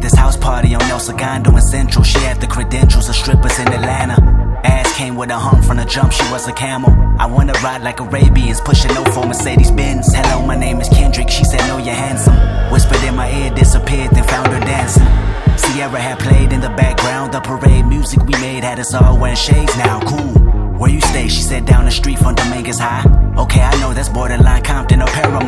this house party on El Segundo in Central. She had the credentials of strippers in Atlanta. Ass came with a hump from the jump, she was a camel. I wanna ride like Arabians, pushing no for Mercedes-Benz. Hello, my name is Kendrick, she said no, you're handsome. Whispered in my ear, disappeared, then found her dancing. Sierra had played in the background, the parade music we made had us all wearing shades now, cool. Where you stay? She said down the street from Dominguez High. Okay, I know that's borderline Compton or Paramount.